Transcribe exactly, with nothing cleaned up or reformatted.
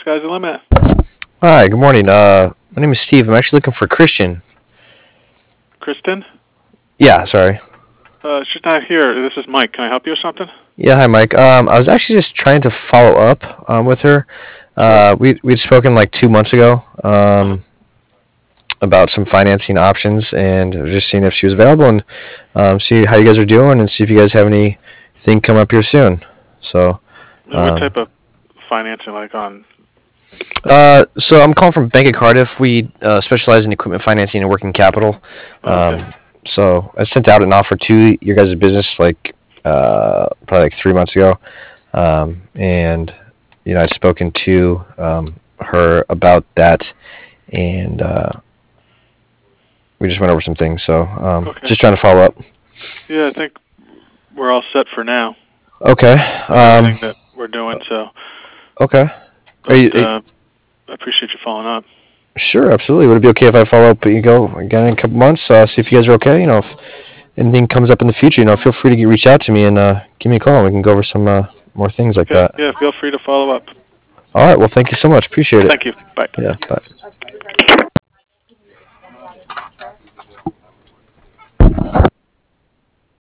Sky's the limit. Hi, good morning. Uh, my name is Steve. I'm actually looking for Christian. Kristen? Yeah, sorry. Uh, she's not here. This is Mike. Can I help you with something? Yeah, hi, Mike. Um, I was actually just trying to follow up um, with her. Uh, Sure. we we'd spoken like two months ago Uh-huh. um, about some financing options, and just seeing if she was available and um, see how you guys are doing, and see if you guys have anything come up here soon. So, And what um, type of financing, like on... uh, so I'm calling from Bank of Cardiff. We uh, specialize in equipment financing and working capital. Oh, okay. Um, so I sent out an offer to your guys' business like uh, probably like three months ago, um, and you know I'd spoken to um, her about that, and uh, we just went over some things. So um, Okay. just trying to follow up. Yeah, I think we're all set for now Okay. with Um, everything that we're doing, so... okay. Are But you, are you- uh, I appreciate you following up. sure? Absolutely. Would it be okay if I follow up? You go again in a couple months. Uh, see if you guys are okay. You know, if anything comes up in the future, you know, feel free to get, reach out to me and uh, give me a call. And we can go over some uh, more things like Okay. that. Yeah, feel free to follow up. All right. Well, thank you so much. Appreciate it. Thank you. Bye. Yeah. Bye.